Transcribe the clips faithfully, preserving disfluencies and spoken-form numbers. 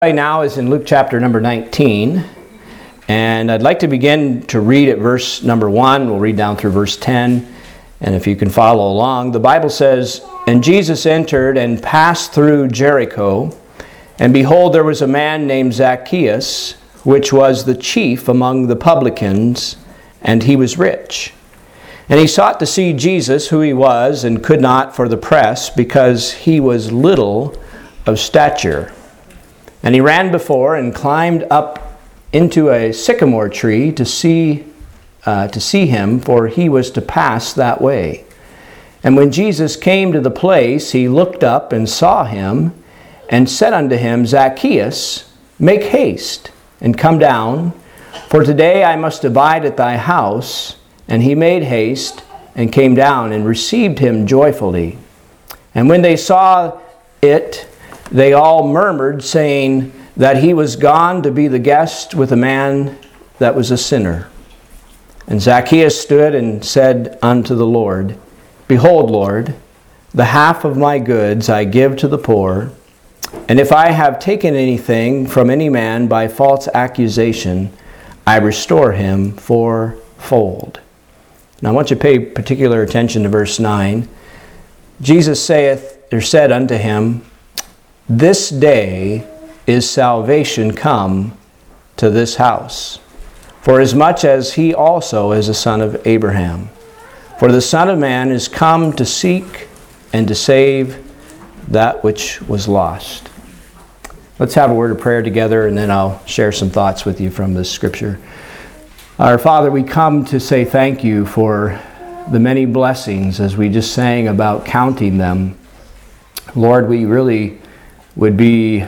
Right now is in Luke chapter number nineteen, and I'd like to begin to read at verse number one. We'll read down through verse ten, and if you can follow along. The Bible says, "And Jesus entered and passed through Jericho, and behold, there was a man named Zacchaeus, which was the chief among the publicans, and he was rich. And he sought to see Jesus, who he was, and could not for the press, because he was little of stature. And he ran before and climbed up into a sycamore tree to see uh, to see him, for he was to pass that way. And when Jesus came to the place, he looked up and saw him, and said unto him, Zacchaeus, make haste, and come down, for today I must abide at thy house. And he made haste, and came down, and received him joyfully. And when they saw it, they all murmured, saying that he was gone to be the guest with a man that was a sinner. And Zacchaeus stood and said unto the Lord, Behold, Lord, the half of my goods I give to the poor, and if I have taken anything from any man by false accusation, I restore him fourfold." Now I want you to pay particular attention to verse nine. Jesus saith, or said unto him, This day is salvation come to this house, for as much as he also is a son of Abraham. For the Son of Man is come to seek and to save that which was lost. Let's have a word of prayer together, and then I'll share some thoughts with you from this scripture. Our Father, we come to say thank you for the many blessings as we just sang about counting them. Lord, we really would be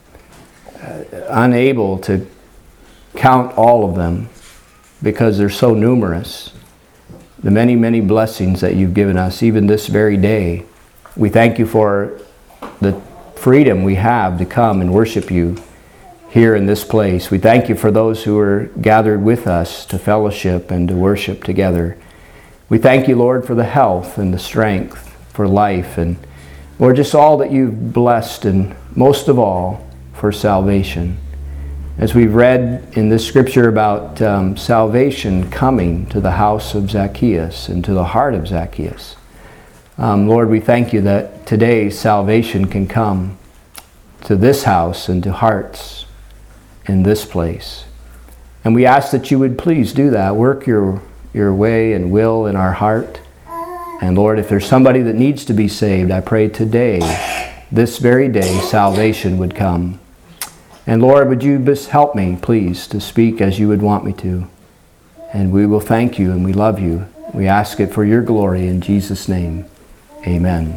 unable to count all of them because they're so numerous. The many, many blessings that you've given us, even this very day. We thank you for the freedom we have to come and worship you here in this place. We thank you for those who are gathered with us to fellowship and to worship together. We thank you, Lord, for the health and the strength, for life, and Lord, just all that you've blessed, and most of all, for salvation. As we've read in this scripture about um, salvation coming to the house of Zacchaeus and to the heart of Zacchaeus, um, Lord, we thank you that today salvation can come to this house and to hearts in this place. And we ask that you would please do that. Work your, your way and will in our heart. And Lord, if there's somebody that needs to be saved, I pray today, this very day, salvation would come. And Lord, would you just help me, please, to speak as you would want me to. And we will thank you and we love you. We ask it for your glory in Jesus' name. Amen.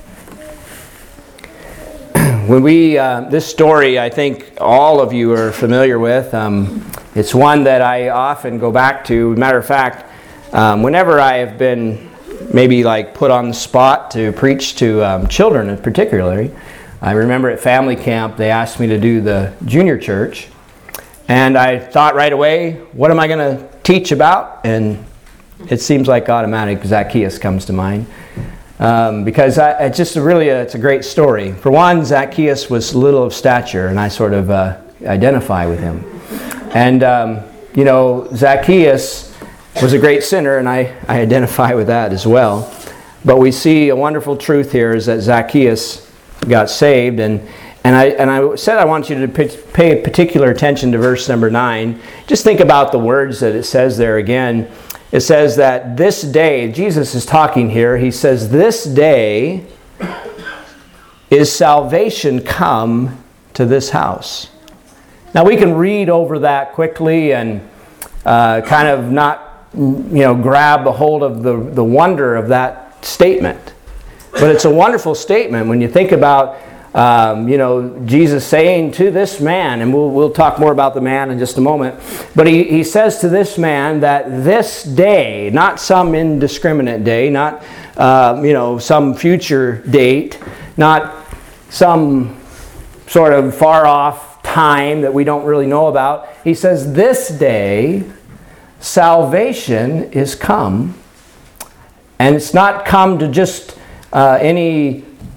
When we, uh, this story, I think all of you are familiar with. Um, it's one that I often go back to. Matter of fact, um, whenever I have been maybe like put on the spot to preach to um, children particularly. I remember at family camp they asked me to do the junior church, and I thought right away, what am I going to teach about? And it seems like automatic Zacchaeus comes to mind, um, because I, it's just a really a, it's a great story. For one, Zacchaeus was little of stature, and I sort of uh, identify with him. And um, you know, Zacchaeus was a great sinner, and I, I identify with that as well. But we see a wonderful truth here is that Zacchaeus got saved, and and I and I said I want you to pay particular attention to verse number nine. Just think about the words that it says there again. It says that this day, Jesus is talking here, he says, this day is salvation come to this house. Now we can read over that quickly and uh, kind of not you know, grab a hold of the, the wonder of that statement. But it's a wonderful statement when you think about, um, you know, Jesus saying to this man, and we'll, we'll talk more about the man in just a moment, but he, he says to this man that this day, not some indiscriminate day, not, uh, you know, some future date, not some sort of far off time that we don't really know about. He says this day, salvation is come, and it's not come to just uh, any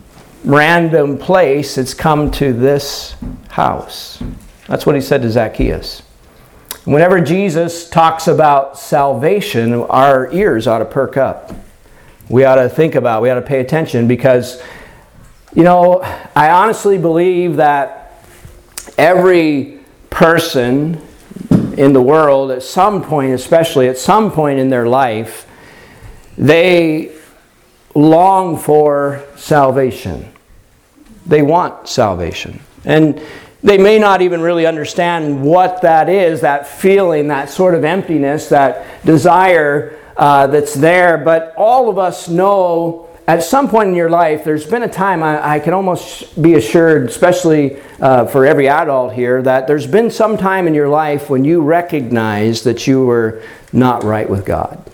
random place. It's come to this house. That's what he said to Zacchaeus. Whenever Jesus talks about salvation, our ears ought to perk up. We ought to think about, we ought to pay attention, because, you know, I honestly believe that every person in the world, at some point, especially at some point in their life, they long for salvation. They want salvation. And they may not even really understand what that is, that feeling, that sort of emptiness, that desire uh, that's there. But all of us know at some point in your life, there's been a time, I, I can almost be assured, especially uh, for every adult here, that there's been some time in your life when you recognized that you were not right with God.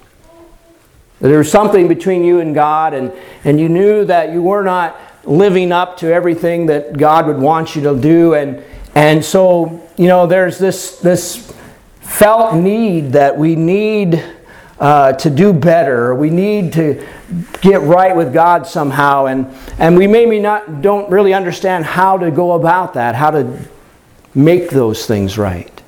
There was something between you and God, and, and you knew that you were not living up to everything that God would want you to do. And and so, you know, there's this, this felt need that we need uh, to do better. We need to get right with God somehow. And, and we maybe not don't really understand how to go about that, how to make those things right.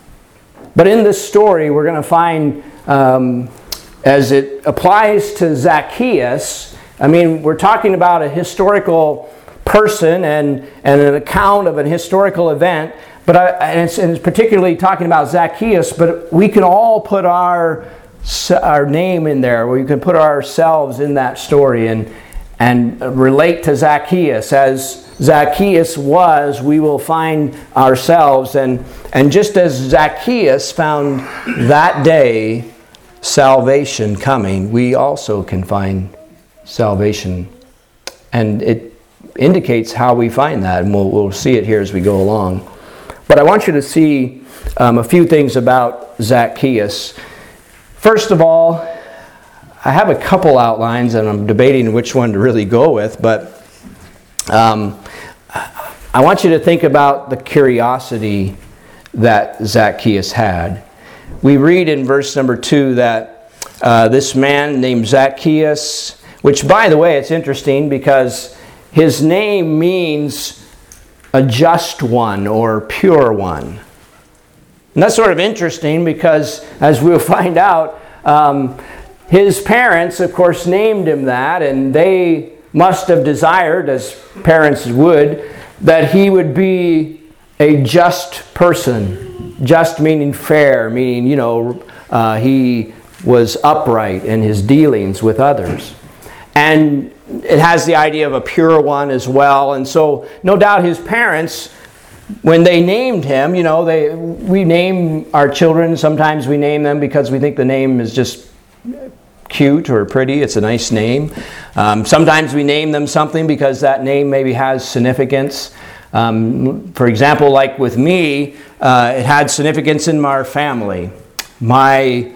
But in this story, we're going to find, um, as it applies to Zacchaeus, I mean, we're talking about a historical person and, and an account of an historical event, but I, and, it's, and it's particularly talking about Zacchaeus, but we can all put our our name in there, where you can put ourselves in that story and, and relate to Zacchaeus. As Zacchaeus was, we will find ourselves. And, and just as Zacchaeus found that day salvation coming, we also can find salvation. And it indicates how we find that, and we'll, we'll see it here as we go along. But I want you to see um, a few things about Zacchaeus. First of all, I have a couple outlines, and I'm debating which one to really go with, but um, I want you to think about the curiosity that Zacchaeus had. We read in verse number two that uh, this man named Zacchaeus, which, by the way, it's interesting because his name means a just one or pure one. And that's sort of interesting because, as we'll find out, um, his parents, of course, named him that, and they must have desired, as parents would, that he would be a just person. Just meaning fair, meaning, you know, uh, he was upright in his dealings with others. And it has the idea of a pure one as well. And so, no doubt his parents, when they named him, you know, they we name our children, sometimes we name them because we think the name is just cute or pretty. It's a nice name. Um, sometimes we name them something because that name maybe has significance. Um, for example, like with me, uh, it had significance in our family. My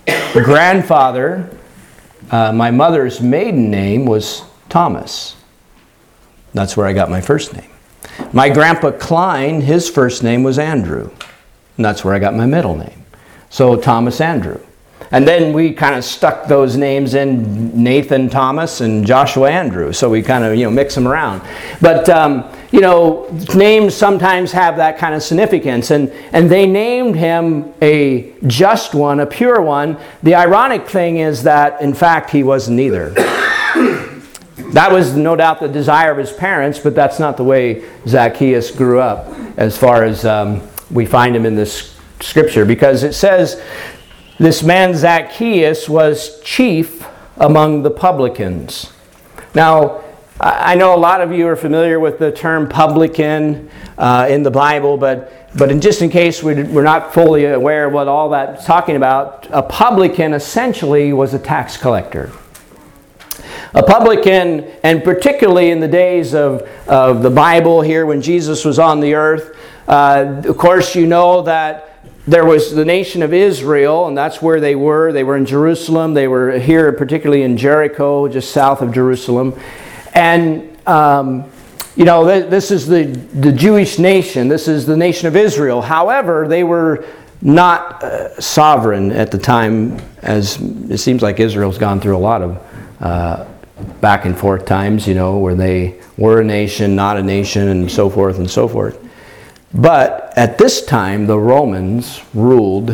grandfather, uh, my mother's maiden name was Thomas. That's where I got my first name. My grandpa Klein, his first name was Andrew. And that's where I got my middle name. So Thomas Andrew. And then we kind of stuck those names in, Nathan Thomas and Joshua Andrew. So we kind of, you know, mix them around. But, um, you know, names sometimes have that kind of significance. And, and they named him a just one, a pure one. The ironic thing is that, in fact, he wasn't either. That was no doubt the desire of his parents, but that's not the way Zacchaeus grew up as far as um, we find him in this scripture. Because it says, this man Zacchaeus was chief among the publicans. Now, I know a lot of you are familiar with the term publican uh, in the Bible, but, but in, just in case we're not fully aware of what all that's talking about, a publican essentially was a tax collector. A publican, and particularly in the days of, of the Bible here when Jesus was on the earth, uh, of course you know that there was the nation of Israel, and that's where they were. They were in Jerusalem. They were here particularly in Jericho, just south of Jerusalem. And, um, you know, th- this is the, the Jewish nation. This is the nation of Israel. However, they were not uh, sovereign at the time, as it seems like Israel's gone through a lot of uh, back and forth times, you know, where they were a nation, not a nation, and so forth and so forth. But at this time, the Romans ruled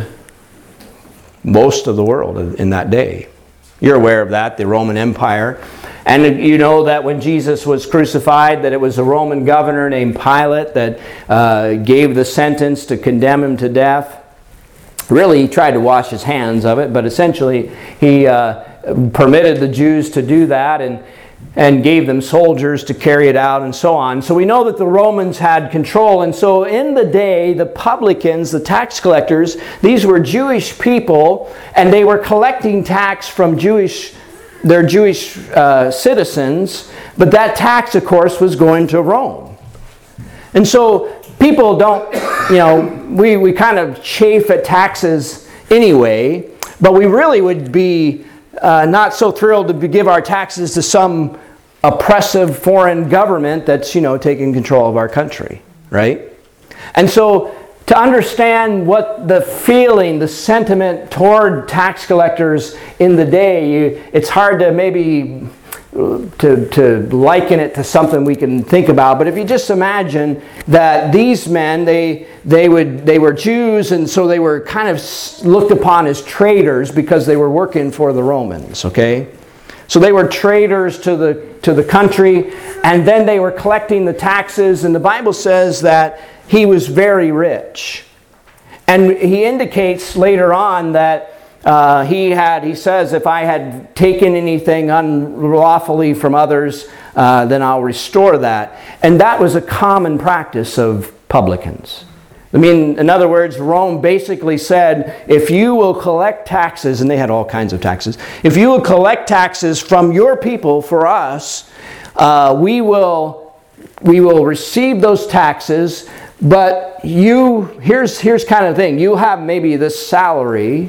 most of the world in that day. You're aware of that, the Roman Empire. And you know that when Jesus was crucified, that it was a Roman governor named Pilate that uh, gave the sentence to condemn him to death. Really, he tried to wash his hands of it, but essentially he uh, permitted the Jews to do that and, and gave them soldiers to carry it out and so on. So we know that the Romans had control. And so in the day, the publicans, the tax collectors, these were Jewish people, and they were collecting tax from Jewish their Jewish uh, citizens, but that tax, of course, was going to Rome. And so people don't, you know, we, we kind of chafe at taxes anyway, but we really would be uh, not so thrilled to give our taxes to some oppressive foreign government that's, you know, taking control of our country, right? And so to understand what the feeling, the sentiment toward tax collectors in the day, you, it's hard to maybe to, to liken it to something we can think about. But if you just imagine that these men, they they would they were Jews, and so they were kind of looked upon as traitors because they were working for the Romans. Okay, so they were traitors to the to the country, and then they were collecting the taxes. And the Bible says that he was very rich. And he indicates later on that uh, he had, he says, if I had taken anything unlawfully from others, uh, then I'll restore that. And that was a common practice of publicans. I mean, in other words, Rome basically said, if you will collect taxes, and they had all kinds of taxes, if you will collect taxes from your people for us, uh, we will, we will receive those taxes. But you, here's, here's kind of the thing. You have maybe this salary,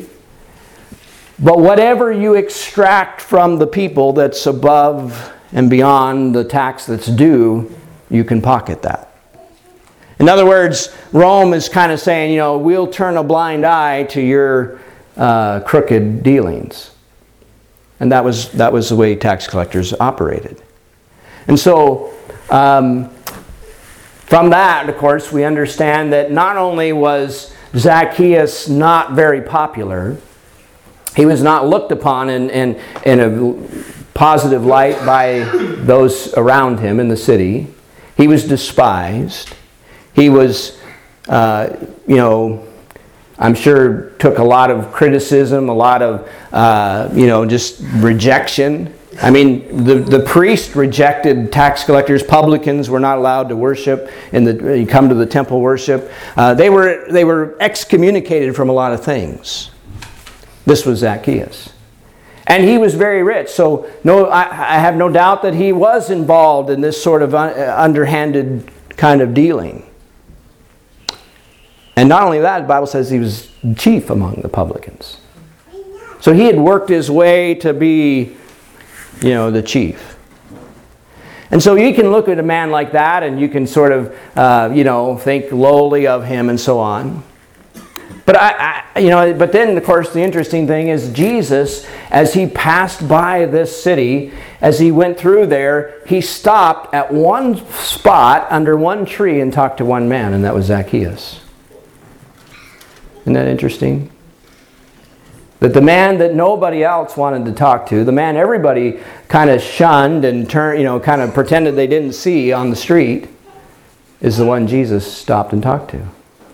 but whatever you extract from the people that's above and beyond the tax that's due, you can pocket that. In other words, Rome is kind of saying, you know, we'll turn a blind eye to your uh, crooked dealings. And that was, that was the way tax collectors operated. And so, um, from that, of course, we understand that not only was Zacchaeus not very popular, he was not looked upon in, in, in a positive light by those around him in the city. He was despised. He was, uh, you know, I'm sure took a lot of criticism, a lot of, uh, you know, just rejection. I mean, the, the priest rejected tax collectors. Publicans were not allowed to worship in the, you come to the temple worship. Uh, they were they were excommunicated from a lot of things. This was Zacchaeus. And he was very rich. So no, I, I have no doubt that he was involved in this sort of un, underhanded kind of dealing. And not only that, the Bible says he was chief among the publicans. So he had worked his way to be, you know, the chief. And so you can look at a man like that and you can sort of, uh, you know, think lowly of him and so on. But I, I, you know, but then of course the interesting thing is Jesus, as he passed by this city, as he went through there, he stopped at one spot under one tree and talked to one man, and that was Zacchaeus. Isn't that interesting? That the man that nobody else wanted to talk to, the man everybody kind of shunned and turned, you know, kind of pretended they didn't see on the street, is the one Jesus stopped and talked to.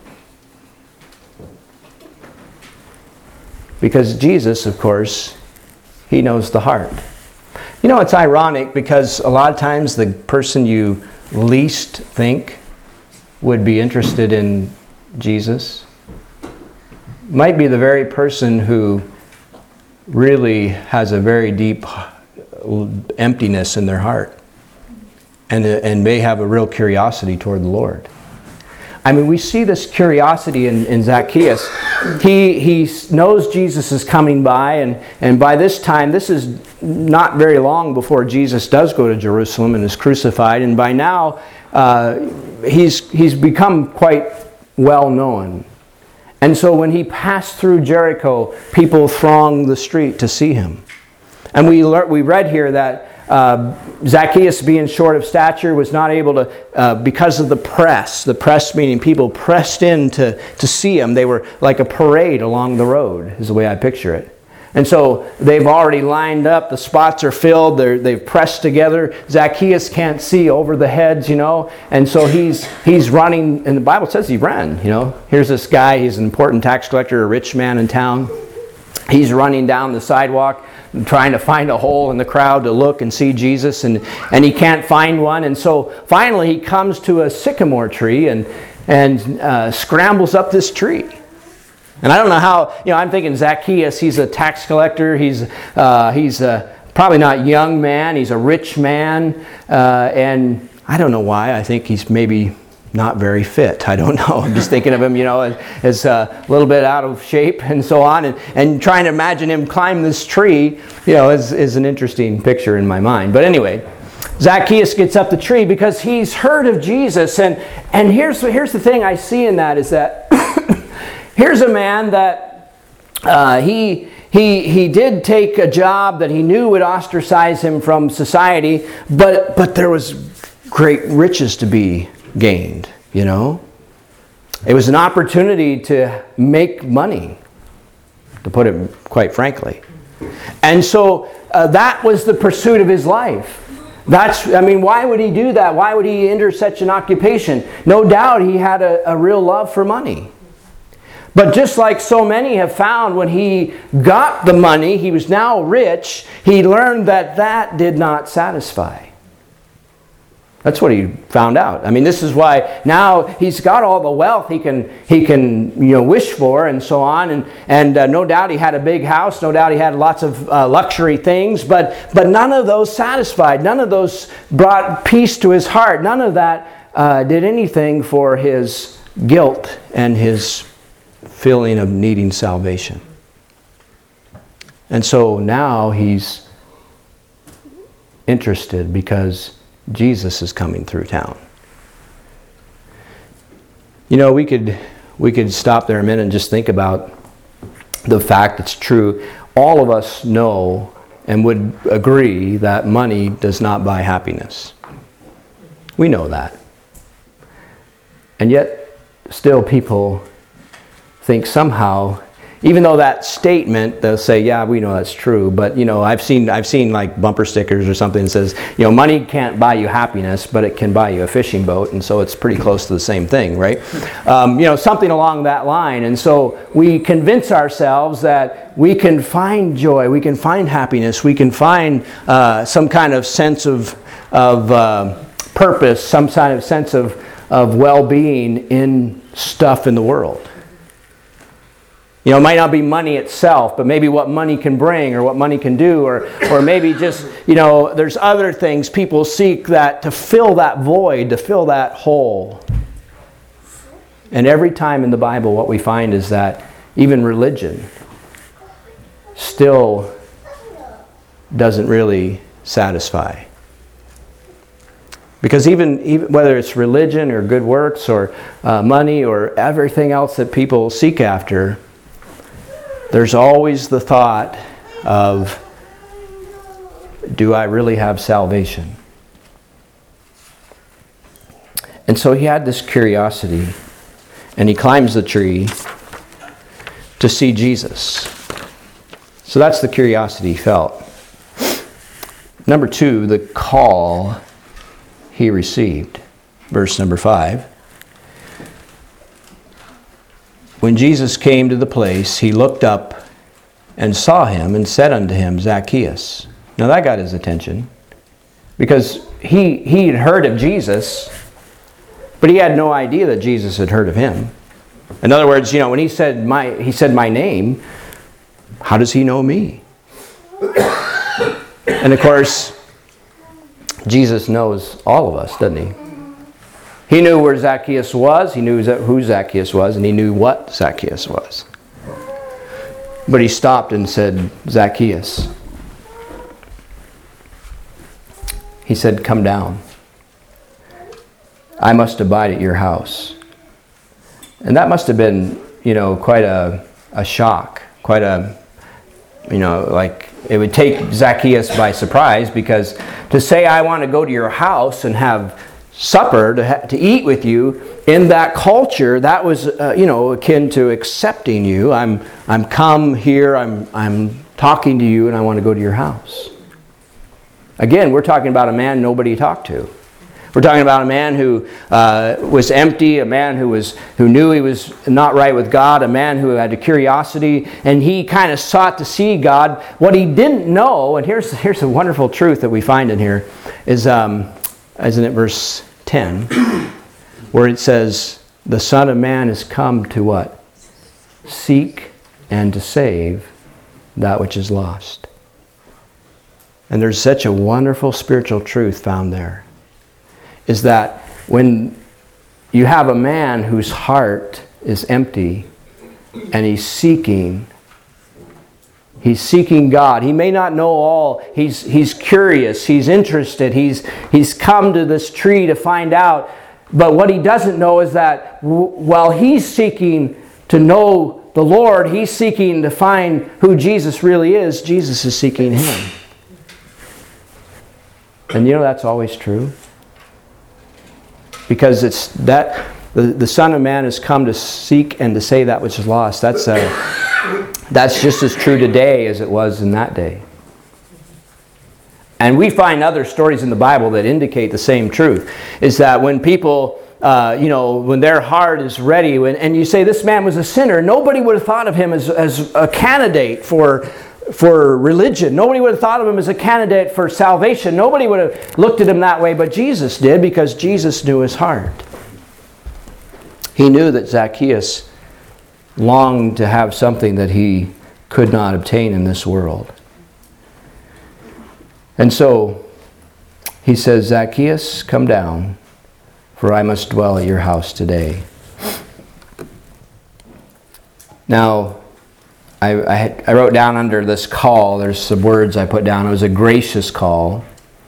Because Jesus, of course, he knows the heart. You know, it's ironic because a lot of times the person you least think would be interested in Jesus might be the very person who really has a very deep emptiness in their heart and, and may have a real curiosity toward the Lord. I mean, we see this curiosity in, in Zacchaeus. He, he knows Jesus is coming by, and, and by this time, this is not very long before Jesus does go to Jerusalem and is crucified, and by now, uh, he's, he's become quite well known. And so when he passed through Jericho, people thronged the street to see him. And we, le- we read here that uh, Zacchaeus, being short of stature, was not able to, uh, because of the press, the press meaning people pressed in to, to see him. They were like a parade along the road, is the way I picture it. And so they've already lined up, the spots are filled, they're, they've pressed together. Zacchaeus can't see over the heads, you know, and so he's he's running, and the Bible says he ran, you know. Here's this guy, he's an important tax collector, a rich man in town. He's running down the sidewalk, trying to find a hole in the crowd to look and see Jesus, and, and he can't find one. And so finally he comes to a sycamore tree and, and uh, scrambles up this tree. And I don't know how, you know, I'm thinking Zacchaeus, he's a tax collector, he's uh, he's a, probably not a young man, he's a rich man, uh, and I don't know why, I think he's maybe not very fit. I don't know. I'm just thinking of him, you know, as, as uh, a little bit out of shape and so on, and, and trying to imagine him climb this tree, you know, is, is an interesting picture in my mind. But anyway, Zacchaeus gets up the tree because he's heard of Jesus, and, and here's, here's the thing I see in that is that here's a man that uh, he, he, he did take a job that he knew would ostracize him from society, but, but there was great riches to be gained, you know. It was an opportunity to make money, to put it quite frankly. And so uh, that was the pursuit of his life. That's, I mean, why would he do that? Why would he enter such an occupation? No doubt he had a, a real love for money. But just like so many have found, when he got the money, he was now rich, he learned that that did not satisfy. That's what he found out. I mean, this is why now he's got all the wealth he can he can you know wish for and so on, and and uh, no doubt he had a big house, no doubt he had lots of uh, luxury things, but but none of those satisfied, none of those brought peace to his heart, none of that uh, did anything for his guilt and his feeling of needing salvation. And so now he's interested because Jesus is coming through town. You know, we could we could stop there a minute and just think about the fact that's true. All of us know and would agree that money does not buy happiness. We know that. And yet, still people think somehow, even though that statement, they'll say, yeah, we know that's true, but you know, I've seen I've seen like bumper stickers or something that says, you know, money can't buy you happiness, but it can buy you a fishing boat, and so it's pretty close to the same thing, right? Um, you know, something along that line. And so we convince ourselves that we can find joy, we can find happiness, we can find uh, some kind of sense of of uh, purpose, some kind of sense of of well-being in stuff in the world. You know, it might not be money itself, but maybe what money can bring or what money can do, or or maybe just, you know, there's other things people seek that to fill that void, to fill that hole. And every time in the Bible what we find is that even religion still doesn't really satisfy. Because even, even whether it's religion or good works or uh, money or everything else that people seek after, there's always the thought of, do I really have salvation? And so he had this curiosity, and he climbs the tree to see Jesus. So that's the curiosity he felt. Number two, the call he received. Verse number five. When Jesus came to the place, he looked up and saw him and said unto him, Zacchaeus. Now that got his attention, because he he had heard of Jesus, but he had no idea that Jesus had heard of him. In other words, you know, when he said my he said my name, how does he know me? And of course, Jesus knows all of us, doesn't he? He knew where Zacchaeus was, he knew who Zacchaeus was, and he knew what Zacchaeus was. But he stopped and said, Zacchaeus. He said, come down. I must abide at your house. And that must have been, you know, quite a, a shock, quite a, you know, like it would take Zacchaeus by surprise, because to say, I want to go to your house and have supper, to, ha- to eat with you, in that culture, that was, uh, you know, akin to accepting you. I'm, I'm come here, I'm, I'm talking to you, and I want to go to your house. Again, we're talking about a man nobody talked to. We're talking about a man who uh, was empty, a man who was who knew he was not right with God, a man who had a curiosity, and he kind of sought to see God. What he didn't know, and here's here's a wonderful truth that we find in here, is um, isn't it verse ten, where it says, "The Son of Man is come to what? Seek and to save that which is lost." And there's such a wonderful spiritual truth found there, is that when you have a man whose heart is empty and he's seeking, he's seeking God. He may not know all. He's he's curious. He's interested. He's he's come to this tree to find out. But what he doesn't know is that w- while he's seeking to know the Lord, he's seeking to find who Jesus really is. Jesus is seeking him. And you know that's always true. Because it's that the, the Son of Man has come to seek and to save that which is lost. That's a, that's just as true today as it was in that day. And we find other stories in the Bible that indicate the same truth. Is that when people, uh, you know, when their heart is ready, when, and you say this man was a sinner, nobody would have thought of him as, as a candidate for for religion. Nobody would have thought of him as a candidate for salvation. Nobody would have looked at him that way, but Jesus did, because Jesus knew his heart. He knew that Zacchaeus longed to have something that he could not obtain in this world. And so he says, "Zacchaeus, come down, for I must dwell at your house today." Now, I, I, had, I wrote down under this call, there's some words I put down. It was a gracious call.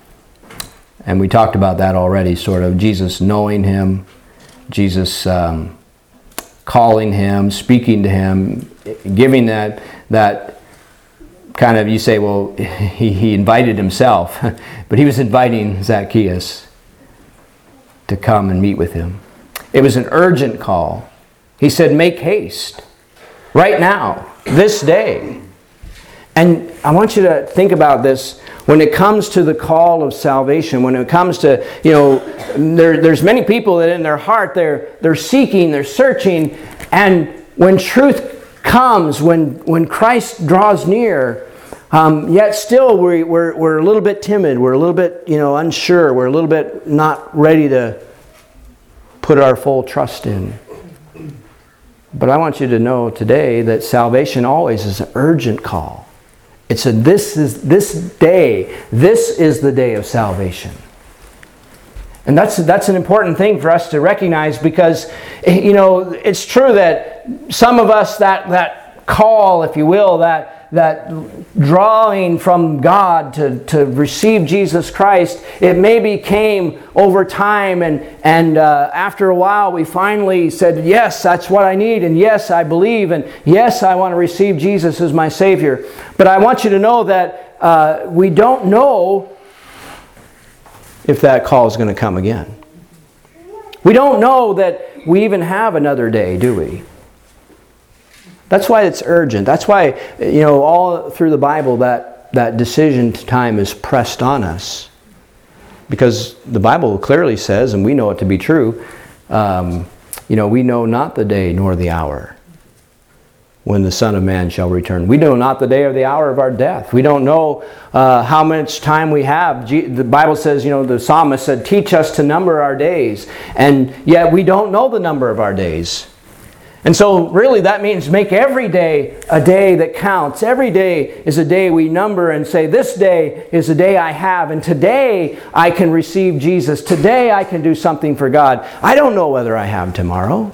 And we talked about that already, sort of. Jesus knowing him, Jesus um, calling him, speaking to him, giving that that kind of, you say, well, he, he invited himself. But he was inviting Zacchaeus to come and meet with him. It was an urgent call. He said, "Make haste, right now, this day." And I want you to think about this when it comes to the call of salvation, when it comes to, you know, there, there's many people that in their heart, they're, they're seeking, they're searching, and when truth comes, when, when Christ draws near, um, yet still we, we're, we're a little bit timid, we're a little bit, you know, unsure, we're a little bit not ready to put our full trust in. But I want you to know today that salvation always is an urgent call. It's a this is this day. This is the day of salvation. And that's that's an important thing for us to recognize, because, you know, it's true that some of us, that that call, if you will, that that drawing from God to, to receive Jesus Christ, it maybe came over time, and, and uh, after a while we finally said, yes, that's what I need, and yes, I believe, and yes, I want to receive Jesus as my Savior. But I want you to know that uh, we don't know if that call is going to come again. We don't know that we even have another day, do we? That's why it's urgent. That's why, you know, all through the Bible that, that decision time is pressed on us. Because the Bible clearly says, and we know it to be true, um, you know, we know not the day nor the hour when the Son of Man shall return. We know not the day or the hour of our death. We don't know uh, how much time we have. The Bible says, you know, the psalmist said, "Teach us to number our days." And yet we don't know the number of our days. And so really that means make every day a day that counts. Every day is a day we number and say, this day is the day I have, and today I can receive Jesus. Today I can do something for God. I don't know whether I have tomorrow.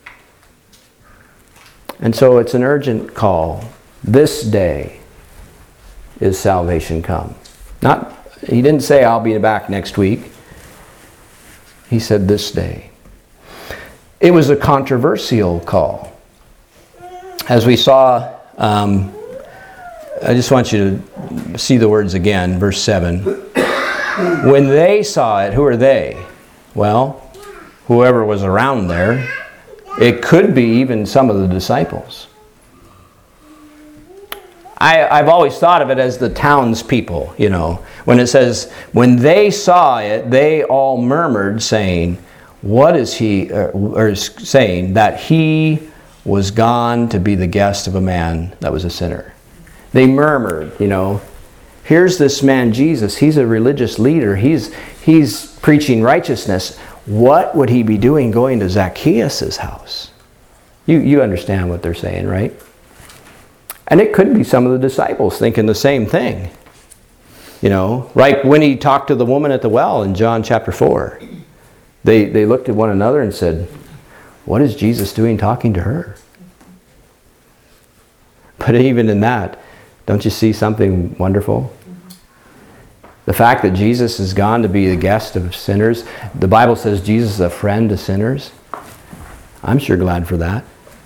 And so it's an urgent call. This day is salvation come. Not, he didn't say I'll be back next week. He said this day. It was a controversial call. As we saw um, I just want you to see the words again, verse seven. When they saw it, who are they? Well, whoever was around there. It could be even some of the disciples. I, I've always thought of it as the townspeople, you know. When it says, when they saw it, they all murmured, saying, what is he, or, or saying that he was gone to be the guest of a man that was a sinner. They murmured, you know. Here's this man Jesus. He's a religious leader. He's, he's preaching righteousness. What would he be doing going to Zacchaeus' house? You, you understand what they're saying, right? And it could be some of the disciples thinking the same thing. You know, like when he talked to the woman at the well in John chapter four. They, they looked at one another and said, what is Jesus doing talking to her? But even in that, don't you see something wonderful? The fact that Jesus has gone to be the guest of sinners. The Bible says Jesus is a friend to sinners. I'm sure glad for that.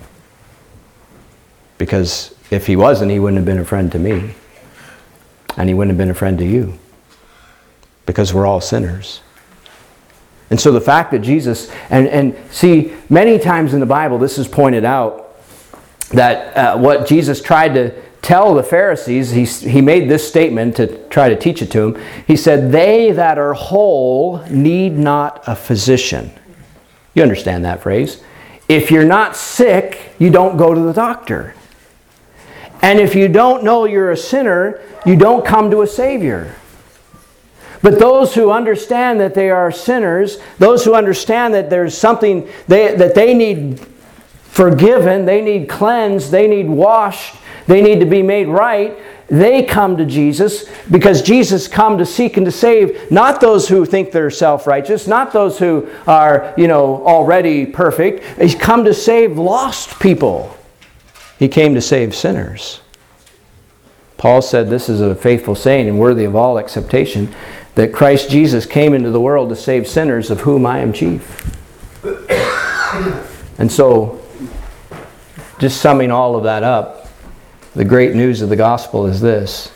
Because if he wasn't, he wouldn't have been a friend to me. And he wouldn't have been a friend to you. Because we're all sinners. And so the fact that Jesus, and, and see, many times in the Bible this is pointed out, that uh, what Jesus tried to tell the Pharisees, he, he made this statement to try to teach it to them. He said, they that are whole need not a physician. You understand that phrase. If you're not sick, you don't go to the doctor. And if you don't know you're a sinner, you don't come to a Savior. But those who understand that they are sinners, those who understand that there's something they, that they need forgiven, they need cleansed, they need washed, they need to be made right, they come to Jesus because Jesus come to seek and to save not those who think they're self-righteous, not those who are, you know, already perfect. He's come to save lost people. He came to save sinners. Paul said this is a faithful saying and worthy of all acceptation, that Christ Jesus came into the world to save sinners, of whom I am chief. And so, just summing all of that up, the great news of the gospel is this.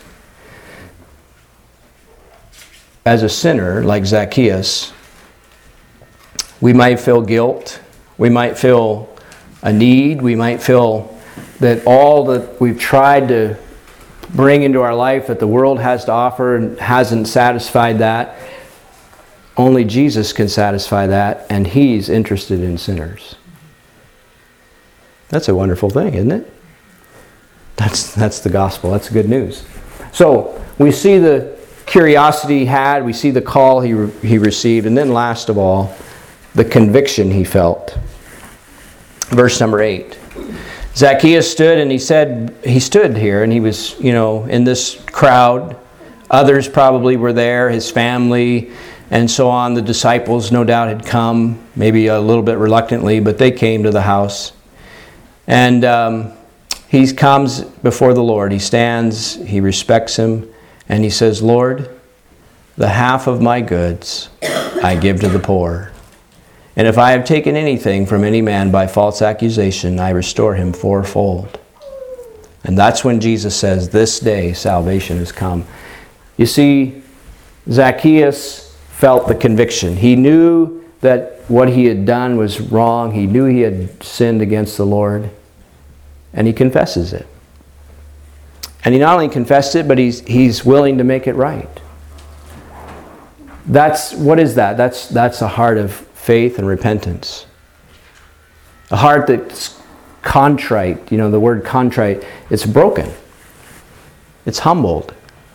As a sinner, like Zacchaeus, we might feel guilt. We might feel a need. We might feel that all that we've tried to bring into our life that the world has to offer hasn't satisfied that. Only Jesus can satisfy that, and He's interested in sinners. That's a wonderful thing, isn't it? That's, that's the gospel. That's good news. So, we see the curiosity he had. We see the call he, re- he received. And then last of all, the conviction he felt. Verse number eight. Zacchaeus stood and he said, he stood here and he was, you know, in this crowd. Others probably were there, his family and so on. The disciples no doubt had come, maybe a little bit reluctantly, but they came to the house. And um, he comes before the Lord. He stands, he respects him, and he says, Lord, the half of my goods I give to the poor. And if I have taken anything from any man by false accusation, I restore him fourfold. And that's when Jesus says, this day salvation has come. You see, Zacchaeus felt the conviction. He knew that what he had done was wrong. He knew he had sinned against the Lord. And he confesses it. And he not only confessed it, but he's, he's willing to make it right. That's, what is that? That's, that's a heart of faith and repentance. A heart that's contrite. You know, the word contrite, it's broken. It's humbled.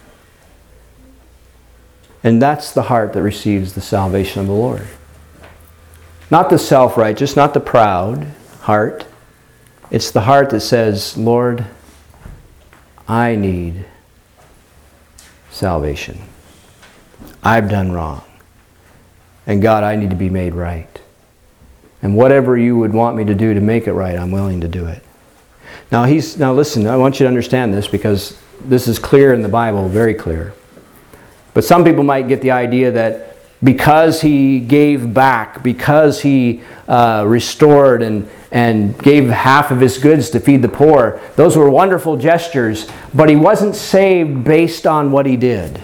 And that's the heart that receives the salvation of the Lord. Not the self-righteous, not the proud heart. It's the heart that says, Lord, I need salvation. I've done wrong. And God, I need to be made right. And whatever you would want me to do to make it right, I'm willing to do it. Now, he's, now listen, I want you to understand this because this is clear in the Bible, very clear. But some people might get the idea that because he gave back, because he uh, restored and, and gave half of his goods to feed the poor. Those were wonderful gestures, but he wasn't saved based on what he did.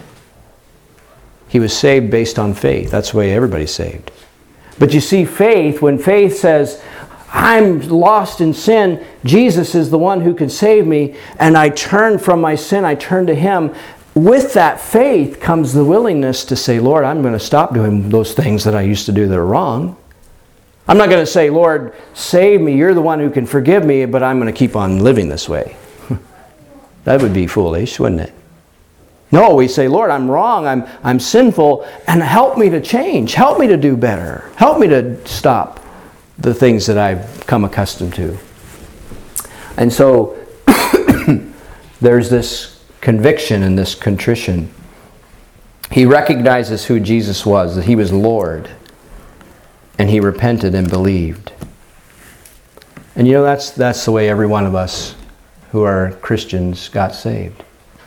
He was saved based on faith. That's the way everybody's saved. But you see, faith, when faith says, I'm lost in sin, Jesus is the one who can save me, and I turn from my sin, I turn to him. With that faith comes the willingness to say, Lord, I'm going to stop doing those things that I used to do that are wrong. I'm not going to say, Lord, save me, you're the one who can forgive me, but I'm going to keep on living this way. That would be foolish, wouldn't it? No, we say, Lord, I'm wrong, I'm, I'm sinful, and help me to change. Help me to do better. Help me to stop the things that I've come accustomed to. And so, there's this conviction and this contrition. He recognizes who Jesus was, that he was Lord, and he repented and believed. And you know, that's, that's the way every one of us who are Christians got saved.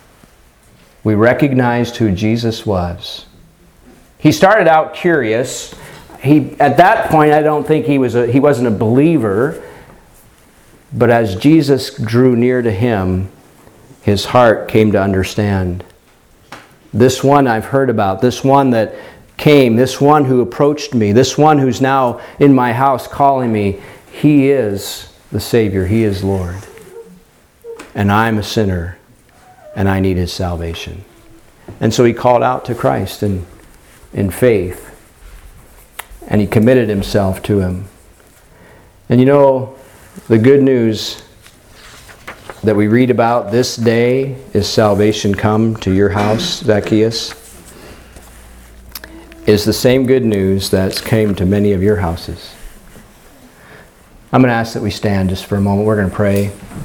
We recognized who Jesus was. He started out curious. He, at that point, I don't think he was a, he wasn't a believer. But as Jesus drew near to him, his heart came to understand. This one I've heard about, this one that came, this one who approached me, this one who's now in my house calling me, he is the Savior. He is Lord. And I'm a sinner. And I need his salvation. And so he called out to Christ in, in faith. And he committed himself to him. And you know, the good news that we read about this day is salvation come to your house, Zacchaeus, is the same good news that came to many of your houses. I'm going to ask that we stand just for a moment. We're going to pray.